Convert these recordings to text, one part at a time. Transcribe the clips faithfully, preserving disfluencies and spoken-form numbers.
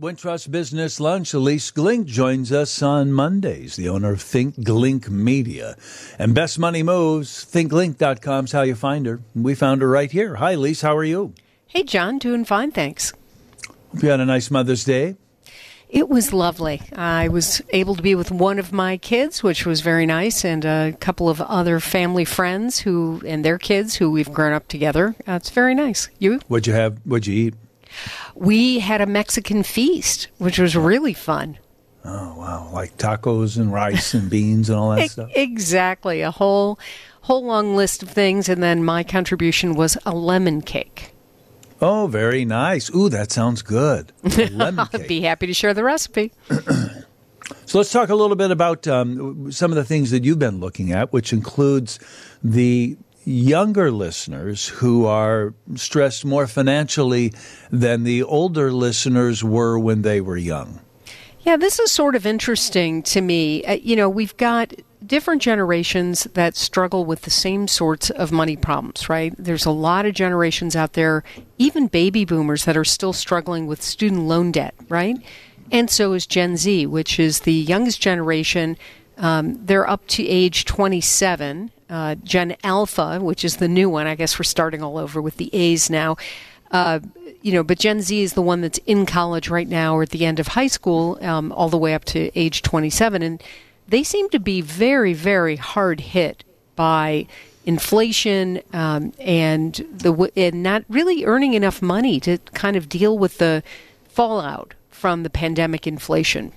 Wintrust Business Lunch. Elise Glink joins us on Mondays, the owner of Think Glink Media. And Best Money Moves, think glink dot com is how you find her. We found her right here. Hi, Elise. How are you? Hey, John. Doing fine, thanks. Hope you had a nice Mother's Day. It was lovely. I was able to be with one of my kids, which was very nice, and a couple of other family friends who and their kids who we've grown up together. Uh, it's very nice. You? What'd you have? What'd you eat? We had a Mexican feast, which was really fun. Oh, wow. Like tacos and rice and beans and all that stuff? Exactly. A whole, whole long list of things, and then my contribution was a lemon cake. Oh, very nice. Ooh, that sounds good. A lemon cake. I'd be happy to share the recipe. So let's talk a little bit about um, some of the things that you've been looking at, which includes the younger listeners who are stressed more financially than the older listeners were when they were young. Yeah, this is sort of interesting to me. Uh, you know, we've got different generations that struggle with the same sorts of money problems, right? There's a lot of generations out there, even baby boomers, that are still struggling with student loan debt, right? And so is Gen Z, which is the youngest generation. Um, they're up to age twenty-seven. Uh, Gen Alpha, which is the new one. I guess we're starting all over with the A's now. Uh, you know, but Gen Z is the one that's in college right now or at the end of high school, um, all the way up to age twenty-seven. And they seem to be very, very hard hit by inflation um, and the and not really earning enough money to kind of deal with the fallout from the pandemic inflation.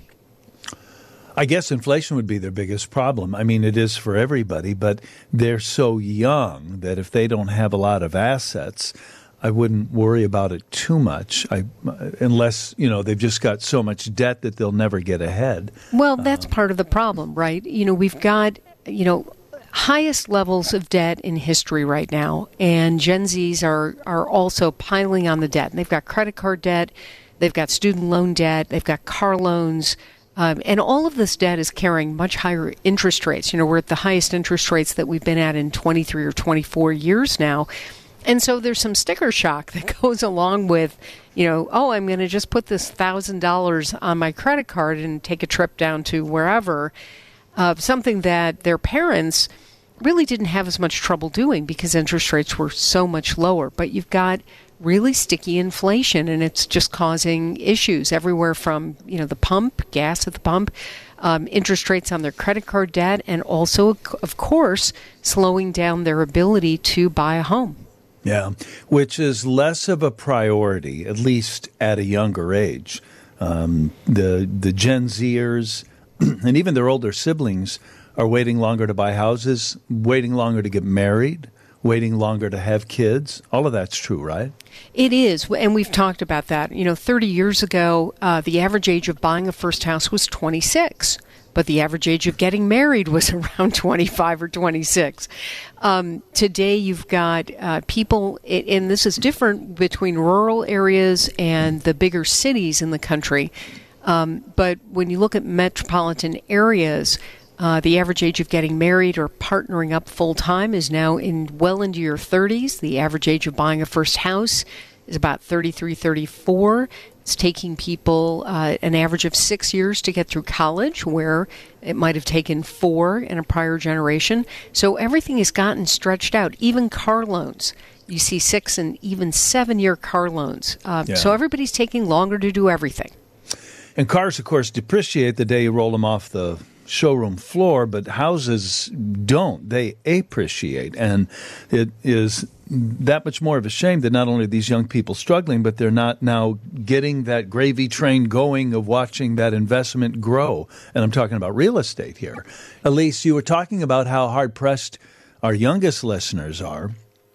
I guess inflation would be their biggest problem. I mean, it is for everybody, but they're so young that if they don't have a lot of assets, I wouldn't worry about it too much, I, unless, you know, they've just got so much debt that they'll never get ahead. Well, that's um, part of the problem, right? You know, we've got, you know, highest levels of debt in history right now, and Gen Zs are, are also piling on the debt. And they've got credit card debt, they've got student loan debt, they've got car loans. Um, and all of this debt is carrying much higher interest rates. You know, we're at the highest interest rates that we've been at in twenty-three or twenty-four years now. And so there's some sticker shock that goes along with, you know, oh, I'm going to just put this one thousand dollars on my credit card and take a trip down to wherever. Uh, something that their parents really didn't have as much trouble doing because interest rates were so much lower. But you've got really sticky inflation, and it's just causing issues everywhere from, you know, the pump, gas at the pump, um, interest rates on their credit card debt, and also, of course, slowing down their ability to buy a home. Yeah, which is less of a priority, at least at a younger age. Um, the the Gen Zers and even their older siblings are waiting longer to buy houses, waiting longer to get married, waiting longer to have kids. All of that's true, right? It is, and we've talked about that. You know, thirty years ago, uh, the average age of buying a first house was twenty-six, but the average age of getting married was around twenty-five or twenty-six. Um, today, you've got uh, people, and this is different between rural areas and the bigger cities in the country, um, but when you look at metropolitan areas, Uh, the average age of getting married or partnering up full-time is now in well into your thirties. The average age of buying a first house is about thirty-three, thirty-four. It's taking people uh, an average of six years to get through college, where it might have taken four in a prior generation. So everything has gotten stretched out, even car loans. You see six and even seven-year car loans. Uh, yeah. So everybody's taking longer to do everything. And cars, of course, depreciate the day you roll them off the showroom floor, but houses don't. They appreciate. And it is that much more of a shame that not only are these young people struggling, but they're not now getting that gravy train going of watching that investment grow. And I'm talking about real estate here. Elise, you were talking about how hard-pressed our youngest listeners are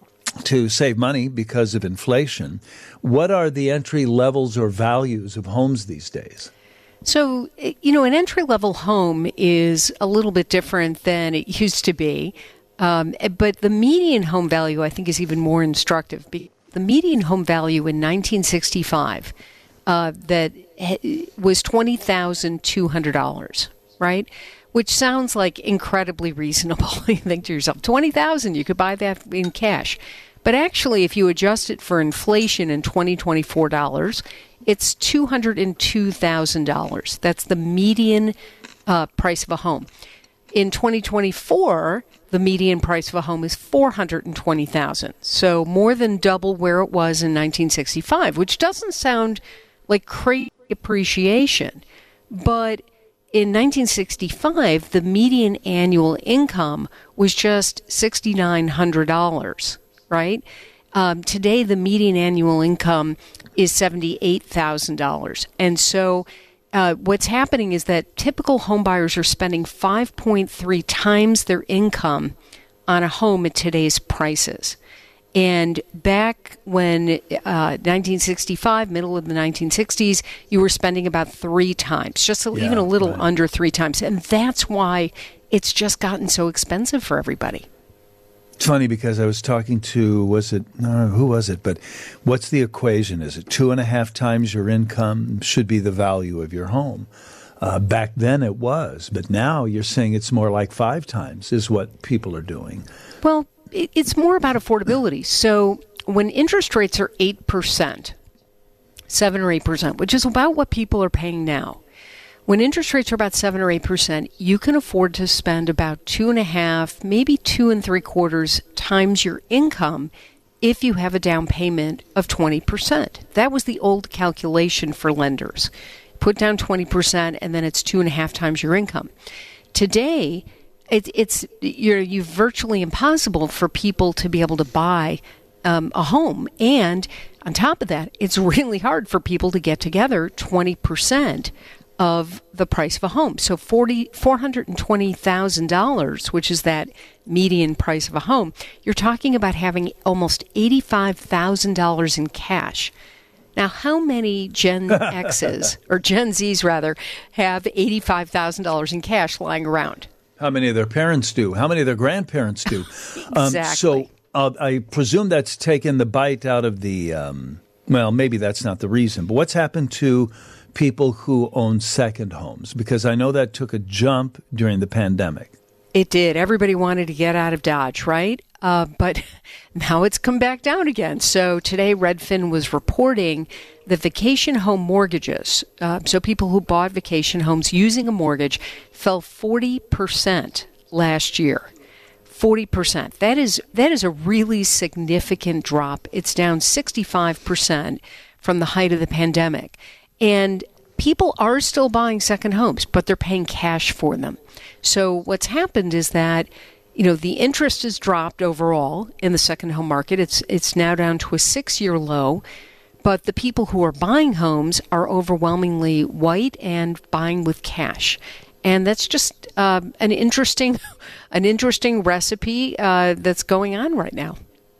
to save money because of inflation. What are the entry levels or values of homes these days? So, you know, an entry-level home is a little bit different than it used to be. Um, but the median home value, I think, is even more instructive. The median home value in nineteen sixty-five uh, that was twenty thousand two hundred dollars, right? Which sounds like incredibly reasonable. You think to yourself, twenty thousand dollars, you could buy that in cash. But actually, if you adjust it for inflation in twenty twenty-four dollars, it's two hundred two thousand dollars. That's the median uh, price of a home. In twenty twenty-four, the median price of a home is four hundred twenty thousand dollars. So more than double where it was in nineteen sixty-five, which doesn't sound like crazy appreciation. But in nineteen sixty-five, the median annual income was just six thousand nine hundred dollars, right? Um, today, the median annual income is seventy-eight thousand dollars. And so uh, what's happening is that typical home buyers are spending five point three times their income on a home at today's prices. And back when uh, nineteen sixty-five, middle of the nineteen sixties, you were spending about three times, just a, yeah, even a little right. under three times. And that's why it's just gotten so expensive for everybody. It's funny because I was talking to, was it, no, who was it? But what's the equation? Is it two and a half times your income should be the value of your home? Uh, back then it was, but now you're saying it's more like five times is what people are doing. Well, it's more about affordability. So when interest rates are eight percent, seven or eight percent, which is about what people are paying now, when interest rates are about seven or eight percent, you can afford to spend about two and a half, maybe two and three quarters times your income if you have a down payment of twenty percent. That was the old calculation for lenders. Put down twenty percent and then it's two and a half times your income. Today, It, it's you're, you virtually impossible for people to be able to buy um, a home. And on top of that, it's really hard for people to get together twenty percent of the price of a home. So four hundred twenty thousand dollars, which is that median price of a home, you're talking about having almost eighty-five thousand dollars in cash. Now, how many Gen X's, or Gen Z's rather, have eighty-five thousand dollars in cash lying around? How many of their parents do? How many of their grandparents do? Exactly. Um, so uh, I presume that's taken the bite out of the, um, well, maybe that's not the reason. But what's happened to people who own second homes? Because I know that took a jump during the pandemic. It did. Everybody wanted to get out of Dodge, right? Uh, but now it's come back down again. So today Redfin was reporting that vacation home mortgages, uh, so people who bought vacation homes using a mortgage, fell forty percent last year. forty percent. That is that is a really significant drop. It's down sixty-five percent from the height of the pandemic. And people are still buying second homes, but they're paying cash for them. So what's happened is that, you know, the interest has dropped overall in the second home market. It's it's now down to a six-year low, but the people who are buying homes are overwhelmingly white and buying with cash. And that's just uh, an interesting, an interesting recipe uh, that's going on right now.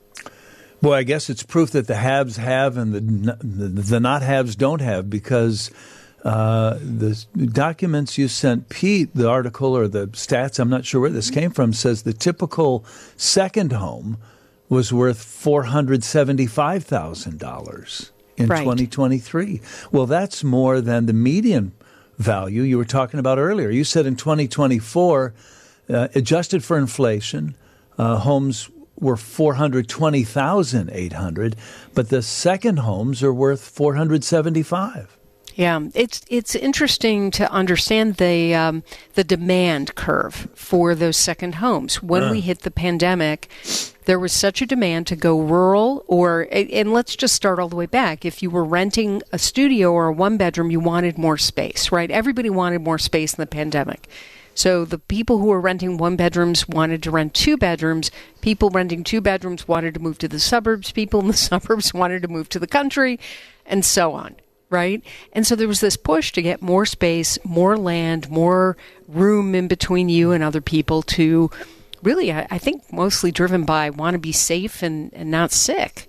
Boy, I guess it's proof that the haves have and the the, the not haves don't have, because uh, the documents you sent Pete, the article or the stats, I'm not sure where this came from, says the typical second home was worth four hundred seventy-five thousand dollars in right. twenty twenty-three. Well, that's more than the median value you were talking about earlier. You said in twenty twenty-four, uh, adjusted for inflation, uh, homes were four hundred twenty thousand eight hundred, but the second homes are worth four hundred seventy-five. Yeah, it's it's interesting to understand the um, the demand curve for those second homes. When uh. we hit the pandemic, there was such a demand to go rural, or and let's just start all the way back. If you were renting a studio or a one bedroom, you wanted more space, right? Everybody wanted more space in the pandemic. So the people who were renting one bedrooms wanted to rent two bedrooms. People renting two bedrooms wanted to move to the suburbs. People in the suburbs wanted to move to the country, and so on, right? And so there was this push to get more space, more land, more room in between you and other people to really, I think, mostly driven by want to be safe and, and not sick.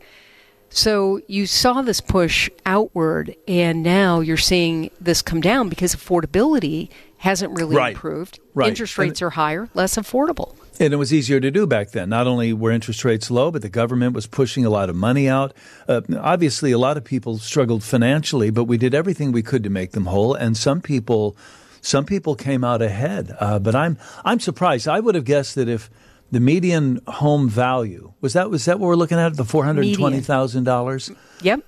So you saw this push outward, and now you're seeing this come down because affordability hasn't really right. improved. Right. Interest rates are higher, less affordable. And it was easier to do back then. Not only were interest rates low, but the government was pushing a lot of money out. Uh, obviously, a lot of people struggled financially, but we did everything we could to make them whole. And some people, some people came out ahead. Uh, but I'm I'm surprised. I would have guessed that if the median home value was that was that what we're looking at, the four hundred twenty thousand dollars. Yep.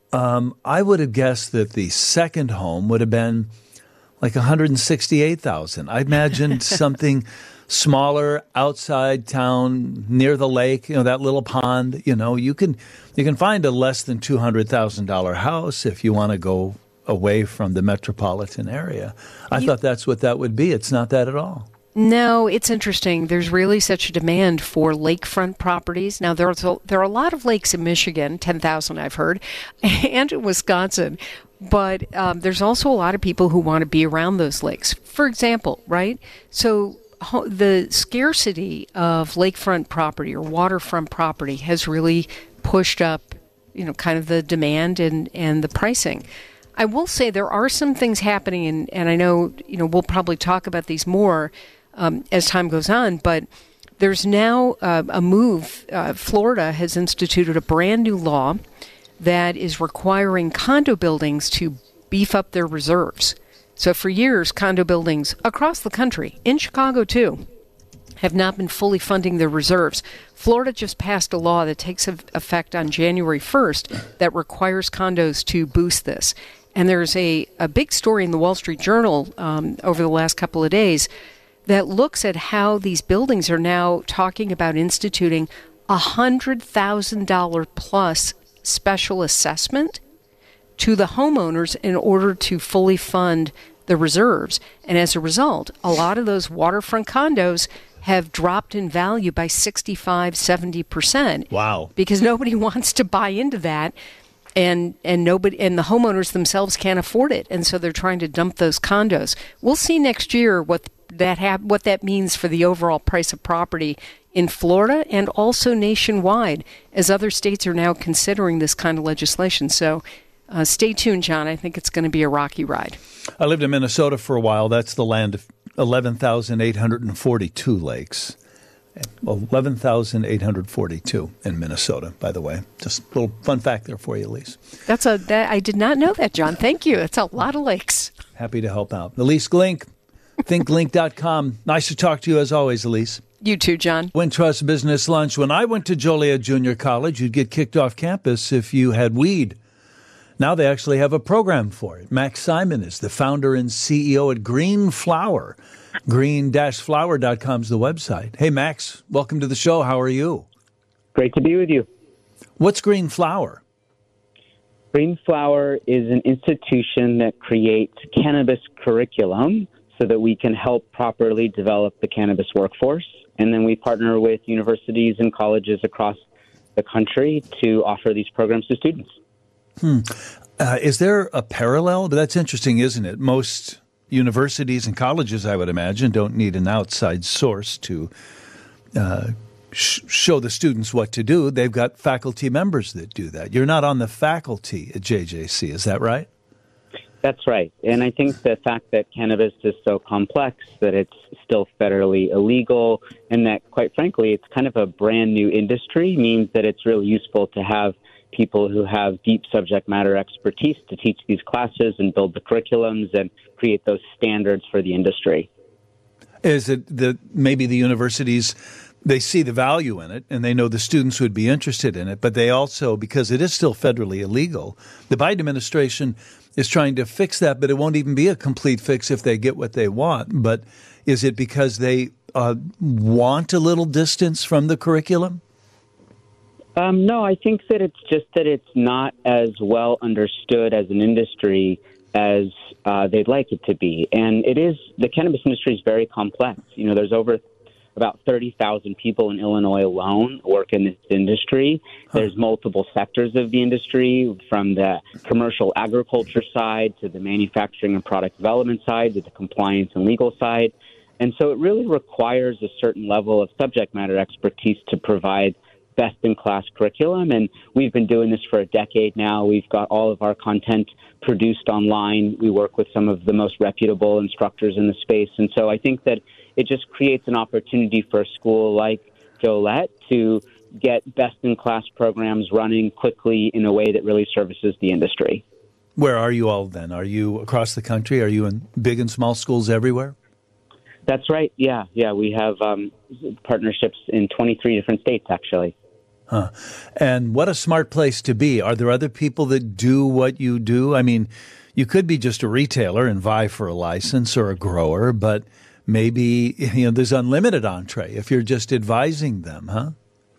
um, I would have guessed that the second home would have been like one hundred sixty-eight thousand dollars. I imagined something smaller, outside town, near the lake, you know, that little pond. You know, you can you can find a less than two hundred thousand dollars house if you want to go away from the metropolitan area. I you, thought that's what that would be. It's not that at all. No, it's interesting. There's really such a demand for lakefront properties. Now, there's a, there are a lot of lakes in Michigan, ten thousand I've heard, and in Wisconsin. But um, there's also a lot of people who want to be around those lakes. For example, right? So ho- the scarcity of lakefront property or waterfront property has really pushed up, you know, kind of the demand and, and the pricing. I will say there are some things happening, and, and I know, you know, we'll probably talk about these more um, as time goes on, but there's now uh, a move. Uh, Florida has instituted a brand new law that is requiring condo buildings to beef up their reserves. So for years, condo buildings across the country, in Chicago too, have not been fully funding their reserves. Florida just passed a law that takes effect on January first that requires condos to boost this. And there's a, a big story in the Wall Street Journal um, over the last couple of days that looks at how these buildings are now talking about instituting a one hundred thousand dollars plus special assessment to the homeowners in order to fully fund the reserves. And as a result, a lot of those waterfront condos have dropped in value by sixty-five, seventy percent. Wow. Because nobody wants to buy into that. And and nobody and the homeowners themselves can't afford it, and so they're trying to dump those condos. We'll see next year what that ha- what that means for the overall price of property in Florida and also nationwide, as other states are now considering this kind of legislation. So uh, stay tuned, John. I think it's going to be a rocky ride. I lived in Minnesota for a while. That's the land of eleven thousand eight hundred forty-two lakes. eleven thousand eight hundred forty-two in Minnesota, by the way. Just a little fun fact there for you, Elise. That's a that I did not know that, John. Thank you. It's a lot of lakes. Happy to help out. Elise Glink, think link dot com. Nice to talk to you as always, Elise. You too, John. Wintrust Business Lunch. When I went to Joliet Junior College, you'd get kicked off campus if you had weed. Now they actually have a program for it. Max Simon is the founder and C E O at Green Flower. green dash flower dot com is the website. Hey, Max, welcome to the show. How are you? Great to be with you. What's Green Flower? Green Flower is an institution that creates cannabis curriculum so that we can help properly develop the cannabis workforce. And then we partner with universities and colleges across the country to offer these programs to students. Hmm. Uh, is there a parallel? But that's interesting, isn't it? Most universities and colleges, I would imagine, don't need an outside source to uh, sh- show the students what to do. They've got faculty members that do that. You're not on the faculty at J J C, is that right? That's right. And I think the fact that cannabis is so complex, that it's still federally illegal, and that, quite frankly, it's kind of a brand new industry, means that it's really useful to have people who have deep subject matter expertise to teach these classes and build the curriculums and create those standards for the industry. Is it that maybe the universities, they see the value in it and they know the students would be interested in it, but they also, because it is still federally illegal, the Biden administration is trying to fix that, but it won't even be a complete fix if they get what they want. But is it because they uh, want a little distance from the curriculum? Um, no, I think that it's just that it's not as well understood as an industry as uh, they'd like it to be. And it is, the cannabis industry is very complex. You know, there's over about thirty thousand people in Illinois alone work in this industry. Huh. There's multiple sectors of the industry, from the commercial agriculture side to the manufacturing and product development side to the compliance and legal side. And so it really requires a certain level of subject matter expertise to provide best-in-class curriculum, and we've been doing this for a decade now. We've got all of our content produced online. We work with some of the most reputable instructors in the space, and so I think that it just creates an opportunity for a school like Joliet to get best-in-class programs running quickly in a way that really services the industry. Where are you all then? Are you across the country? Are you in big and small schools everywhere? That's right, yeah. Yeah, we have um, partnerships in twenty-three different states, actually. Huh. And what a smart place to be. Are there other people that do what you do? I mean, you could be just a retailer and vie for a license or a grower, but maybe, you know, there's unlimited entree if you're just advising them, huh?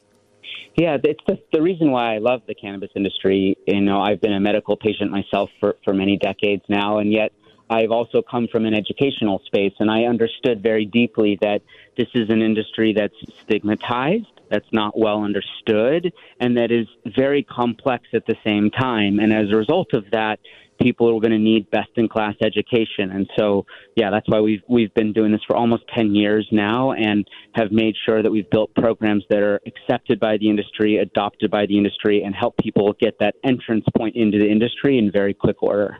Yeah, it's the, the reason why I love the cannabis industry. You know, I've been a medical patient myself for, for many decades now, and yet I've also come from an educational space, and I understood very deeply that this is an industry that's stigmatized, that's not well understood, and that is very complex at the same time. And as a result of that, people are going to need best-in-class education. And so, yeah, that's why we've we've been doing this for almost ten years now and have made sure that we've built programs that are accepted by the industry, adopted by the industry, and help people get that entrance point into the industry in very quick order.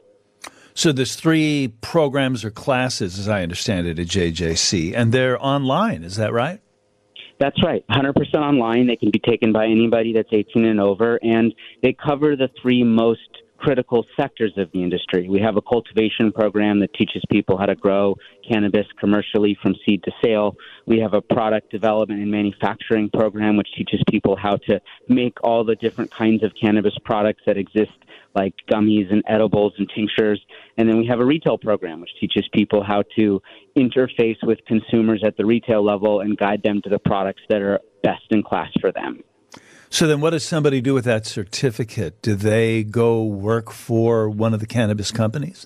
So there's three programs or classes, as I understand it, at J J C, and they're online. Is that right? That's right. one hundred percent online. They can be taken by anybody that's eighteen and over, and they cover the three most critical sectors of the industry. We have a cultivation program that teaches people how to grow cannabis commercially from seed to sale. We have a product development and manufacturing program, which teaches people how to make all the different kinds of cannabis products that exist, like gummies and edibles and tinctures. And then we have a retail program, which teaches people how to interface with consumers at the retail level and guide them to the products that are best in class for them. So then what does somebody do with that certificate? Do they go work for one of the cannabis companies?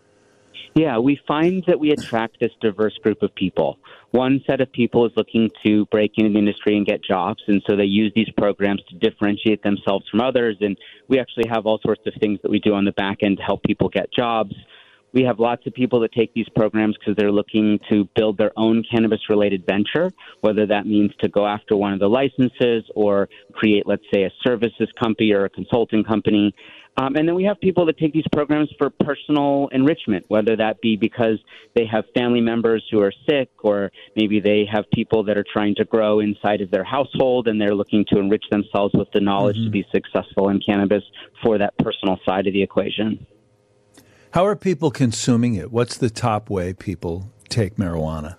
Yeah, we find that we attract this diverse group of people. One set of people is looking to break into the industry and get jobs, and so they use these programs to differentiate themselves from others. And we actually have all sorts of things that we do on the back end to help people get jobs. We have lots of people that take these programs because they're looking to build their own cannabis-related venture, whether that means to go after one of the licenses or create, let's say, a services company or a consulting company. Um, and then we have people that take these programs for personal enrichment, whether that be because they have family members who are sick, or maybe they have people that are trying to grow inside of their household and they're looking to enrich themselves with the knowledge mm-hmm. to be successful in cannabis for that personal side of the equation. How are people consuming it? What's the top way people take marijuana?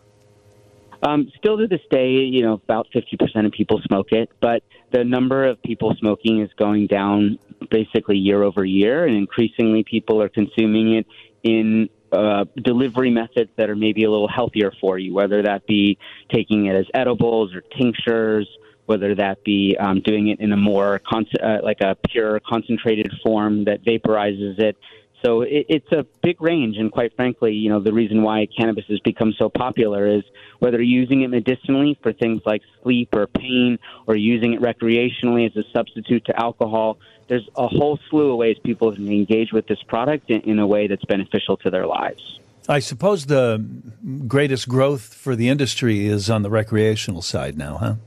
Um, still to this day, you know, about fifty percent of people smoke it, but the number of people smoking is going down basically year over year, and increasingly people are consuming it in uh, delivery methods that are maybe a little healthier for you, whether that be taking it as edibles or tinctures, whether that be um, doing it in a more, con- uh, like a pure concentrated form that vaporizes it. So it, it's a big range, and quite frankly, you know, the reason why cannabis has become so popular is whether you're using it medicinally for things like sleep or pain, or using it recreationally as a substitute to alcohol, there's a whole slew of ways people can engage with this product in, in a way that's beneficial to their lives. I suppose the greatest growth for the industry is on the recreational side now, huh?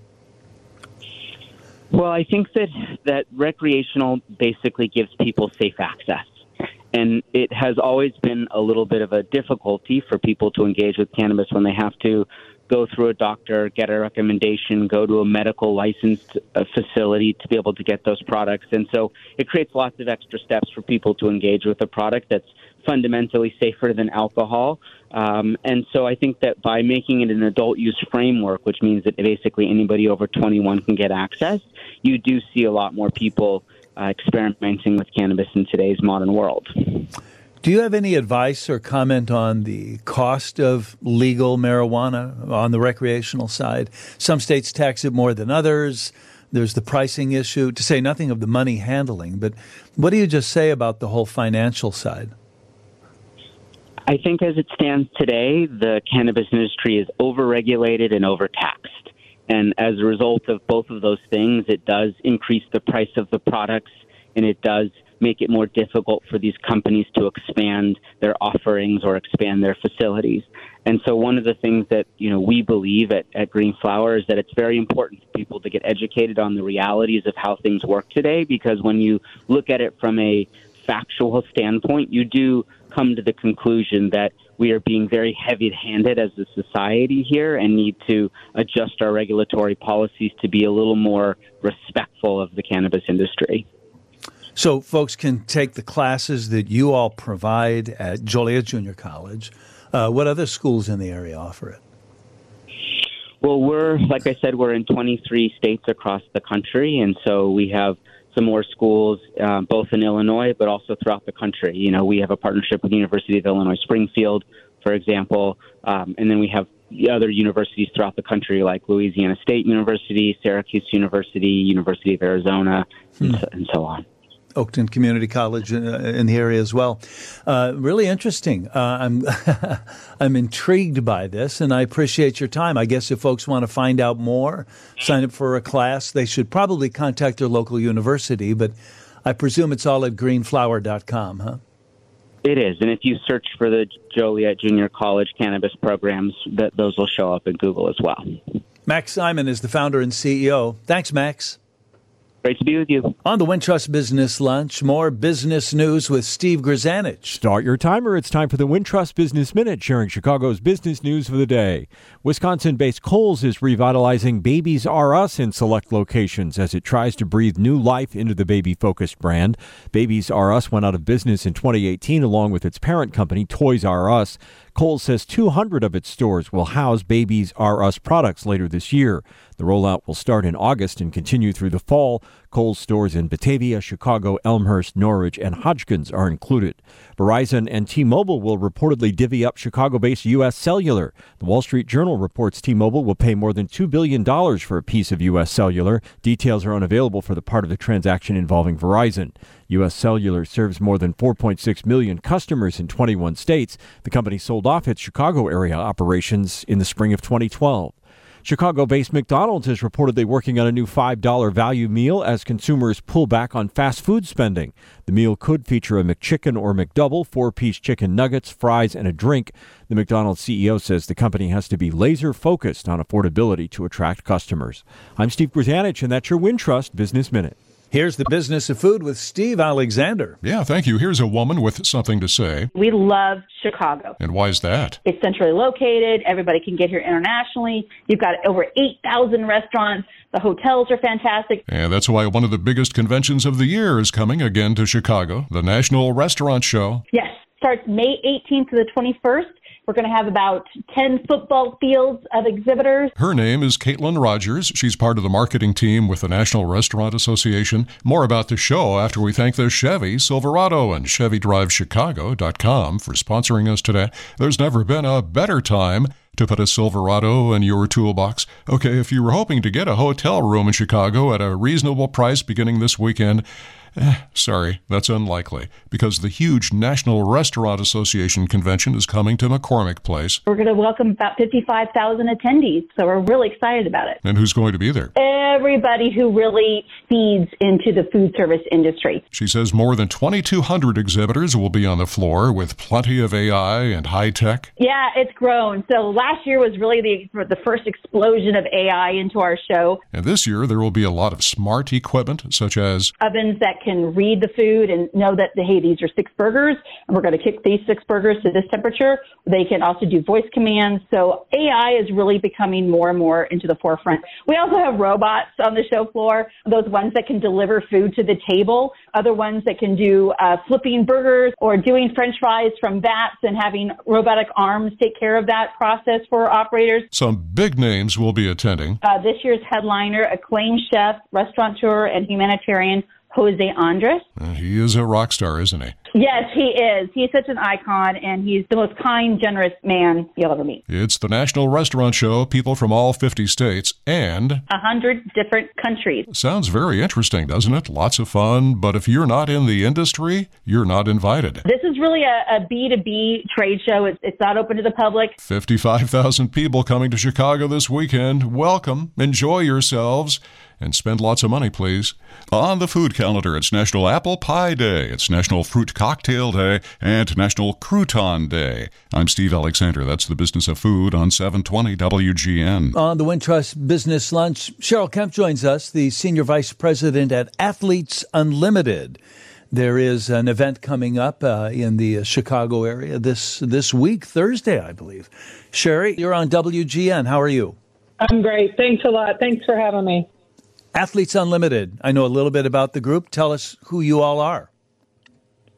Well, I think that, that recreational basically gives people safe access. And it has always been a little bit of a difficulty for people to engage with cannabis when they have to go through a doctor, get a recommendation, go to a medical licensed uh, facility to be able to get those products. And so it creates lots of extra steps for people to engage with a product that's fundamentally safer than alcohol. Um, and so I think that by making it an adult use framework, which means that basically anybody over twenty-one can get access, you do see a lot more people Uh, experimenting with cannabis in today's modern world. Do you have any advice or comment on the cost of legal marijuana on the recreational side? Some states tax it more than others. There's the pricing issue, to say nothing of the money handling. But what do you just say about the whole financial side? I think as it stands today, the cannabis industry is overregulated and overtaxed. And as a result of both of those things, it does increase the price of the products, and it does make it more difficult for these companies to expand their offerings or expand their facilities. And so one of the things that, you know, we believe at, at Green Flower is that it's very important for people to get educated on the realities of how things work today, because when you look at it from a factual standpoint, you do come to the conclusion that we are being very heavy-handed as a society here and need to adjust our regulatory policies to be a little more respectful of the cannabis industry. So folks can take the classes that you all provide at Joliet Junior College. Uh, what other schools in the area offer it? Well, we're, like I said, we're in twenty-three states across the country, and so we have some more schools, uh, both in Illinois, but also throughout the country. You know, we have a partnership with the University of Illinois Springfield, for example, um, and then we have other universities throughout the country, like Louisiana State University, Syracuse University, University of Arizona, hmm. and, so, and so on. Oakton Community College in, uh, in the area as well. Uh, really interesting. Uh, I'm I'm intrigued by this, and I appreciate your time. I guess if folks want to find out more, sign up for a class, they should probably contact their local university, but I presume it's all at green flower dot com, huh? It is, and if you search for the Joliet Junior College cannabis programs, that those will show up in Google as well. Max Simon is the founder and C E O. Thanks, Max. Great to be with you. On the Wintrust Business Lunch, more business news with Steve Grzanich. Start your timer. It's time for the Wintrust Business Minute, sharing Chicago's business news for the day. Wisconsin-based Kohl's is revitalizing Babies R Us in select locations as it tries to breathe new life into the baby-focused brand. Babies R Us went out of business in twenty eighteen along with its parent company, Toys R Us. Kohl's says two hundred of its stores will house Babies R Us products later this year. The rollout will start in August and continue through the fall. Kohl's stores in Batavia, Chicago, Elmhurst, Norridge, and Hodgkins are included. Verizon and T-Mobile will reportedly divvy up Chicago-based U S Cellular. The Wall Street Journal reports T-Mobile will pay more than two billion dollars for a piece of U S Cellular. Details are unavailable for the part of the transaction involving Verizon. U S Cellular serves more than four point six million customers in twenty-one states. The company sold off its Chicago area operations in the spring of twenty twelve. Chicago-based McDonald's is reportedly working on a new five dollar value meal as consumers pull back on fast food spending. The meal could feature a McChicken or McDouble, four-piece chicken nuggets, fries, and a drink. The McDonald's C E O says the company has to be laser-focused on affordability to attract customers. I'm Steve Grzanich, and that's your Wintrust Business Minute. Here's the business of food with Steve Alexander. Yeah, thank you. Here's a woman with something to say. We love Chicago. And why is that? It's centrally located. Everybody can get here internationally. You've got over eight thousand restaurants. The hotels are fantastic. And that's why one of the biggest conventions of the year is coming again to Chicago, the National Restaurant Show. Yes, starts May eighteenth to the twenty-first. We're going to have about ten football fields of exhibitors. Her name is Caitlin Rogers. She's part of the marketing team with the National Restaurant Association. More about the show after we thank the Chevy Silverado and Chevy Drive Chicago dot com for sponsoring us today. There's never been a better time to put a Silverado in your toolbox. Okay, if you were hoping to get a hotel room in Chicago at a reasonable price beginning this weekend, Eh, sorry, that's unlikely, because the huge National Restaurant Association convention is coming to McCormick Place. We're going to welcome about fifty-five thousand attendees, so we're really excited about it. And who's going to be there? Everybody who really feeds into the food service industry. She says more than twenty-two hundred exhibitors will be on the floor with plenty of A I and high tech. Yeah, it's grown. So last year was really the, the first explosion of A I into our show. And this year there will be a lot of smart equipment, such as ovens that can read the food and know that, hey, these are six burgers, and we're going to cook these six burgers to this temperature. They can also do voice commands. So A I is really becoming more and more into the forefront. We also have robots on the show floor, those ones that can deliver food to the table, other ones that can do uh, flipping burgers or doing French fries from vats and having robotic arms take care of that process for operators. Some big names will be attending. Uh, this year's headliner, acclaimed chef, restaurateur, and humanitarian Jose Andres. Uh, he is a rock star, isn't he? Yes, he is. He's such an icon, and he's the most kind, generous man you'll ever meet. It's the National Restaurant Show, people from all fifty states and a hundred different countries. Sounds very interesting, doesn't it? Lots of fun, but if you're not in the industry, you're not invited. This is really a, a B two B trade show. It's, it's not open to the public. fifty-five thousand people coming to Chicago this weekend. Welcome. Enjoy yourselves. And spend lots of money, please. On the food calendar, it's National Apple Pie Day, it's National Fruit Cocktail Day, and National Crouton Day. I'm Steve Alexander. That's the business of food on seven twenty W G N. On the Wintrust Business Lunch, Cheryl Kemp joins us, the Senior Vice President at Athletes Unlimited. There is an event coming up uh, in the Chicago area this, this week, Thursday, I believe. Sherry, you're on W G N. How are you? I'm great. Thanks a lot. Thanks for having me. Athletes Unlimited. I know a little bit about the group. Tell us who you all are.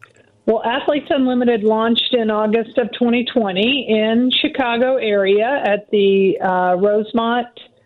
Well, Athletes Unlimited launched in August of twenty twenty in Chicago area at the uh, Rosemont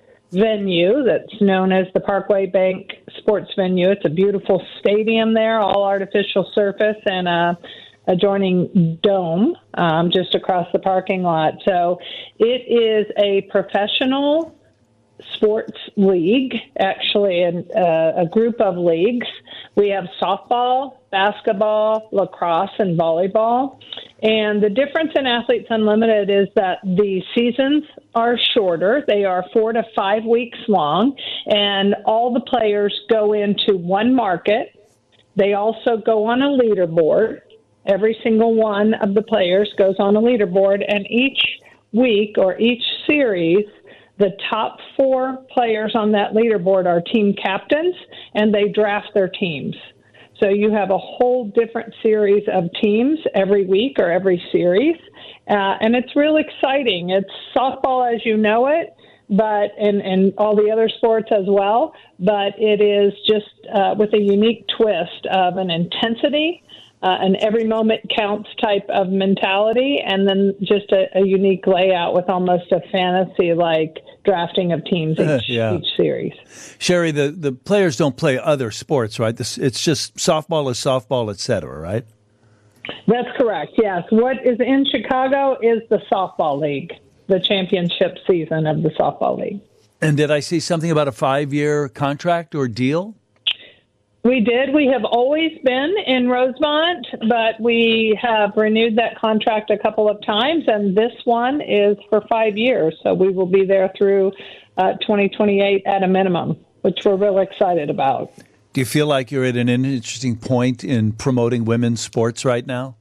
venue that's known as the Parkway Bank Sports Venue. It's a beautiful stadium there, all artificial surface, and a adjoining dome um, just across the parking lot. So it is a professional sports league, actually, and uh, a group of leagues. We have softball, basketball, lacrosse, and volleyball. And the difference in Athletes Unlimited is that the seasons are shorter. They are four to five weeks long, and all the players go into one market. They also go on a leaderboard. Every single one of the players goes on a leaderboard, and each week or each series, the top four players on that leaderboard are team captains, and they draft their teams. So you have a whole different series of teams every week or every series, uh, and it's real exciting. It's softball as you know it, but and, and all the other sports as well, but it is just uh, with a unique twist of an intensity, Uh, an every moment counts type of mentality, and then just a, a unique layout with almost a fantasy-like drafting of teams each, yeah. each series. Sherry, the, the players don't play other sports, right? This, it's just softball is softball, et cetera, right? That's correct, yes. What is in Chicago is the softball league, the championship season of the softball league. And did I see something about a five-year contract or deal? We did. We have always been in Rosemont, but we have renewed that contract a couple of times, and this one is for five years. So we will be there through uh, twenty twenty-eight at a minimum, which we're real excited about. Do you feel like you're at an interesting point in promoting women's sports right now?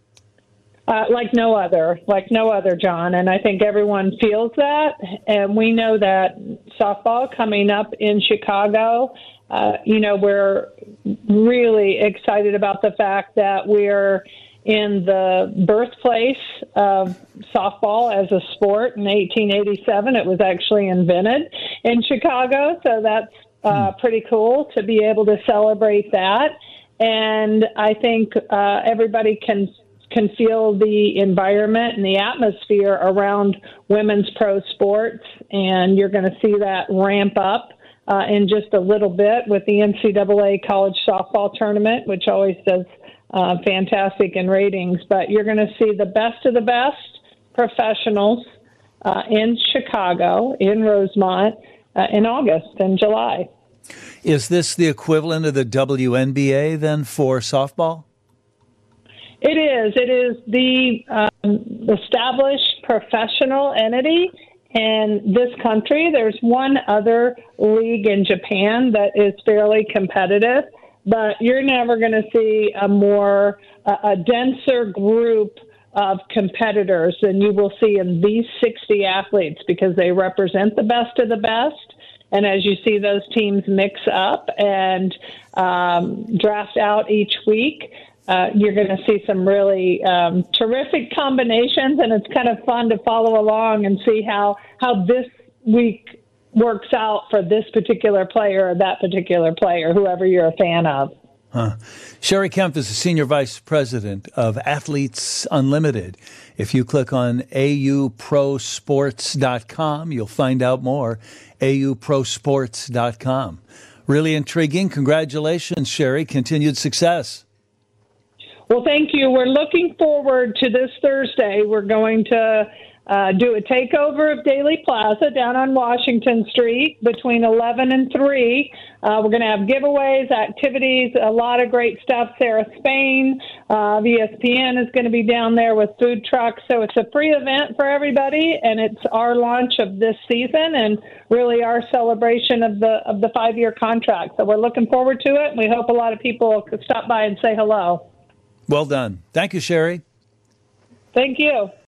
Uh, like no other, like no other, John. And I think everyone feels that. And we know that softball coming up in Chicago, Uh, you know, we're really excited about the fact that we're in the birthplace of softball as a sport. In eighteen eighty-seven, it was actually invented in Chicago, so that's uh, pretty cool to be able to celebrate that. And I think uh, everybody can can feel the environment and the atmosphere around women's pro sports, and you're going to see that ramp up Uh, in just a little bit with the N C double A college softball tournament, which always does uh, fantastic in ratings. But you're going to see the best of the best professionals uh, in Chicago, in Rosemont, uh, in August and July. Is this the equivalent of the W N B A then for softball? It is. It is the um, established professional entity in this country. There's one other league in Japan that is fairly competitive, but you're never going to see a more, uh, a denser group of competitors than you will see in these sixty athletes, because they represent the best of the best. And as you see those teams mix up and um, draft out each week, Uh, you're going to see some really um, terrific combinations, and it's kind of fun to follow along and see how, how this week works out for this particular player or that particular player, whoever you're a fan of. Huh. Sherry Kemp is the Senior Vice President of Athletes Unlimited. If you click on A U pro sports dot com, you'll find out more, A U pro sports dot com. Really intriguing. Congratulations, Sherry. Continued success. Well, thank you. We're looking forward to this Thursday. We're going to uh, do a takeover of Daily Plaza down on Washington Street between eleven and three. Uh, we're going to have giveaways, activities, a lot of great stuff. Sarah Spain, uh, E S P N is going to be down there with food trucks. So it's a free event for everybody, and it's our launch of this season and really our celebration of the of the five-year contract. So we're looking forward to it, and we hope a lot of people will stop by and say hello. Well done. Thank you, Sherry. Thank you.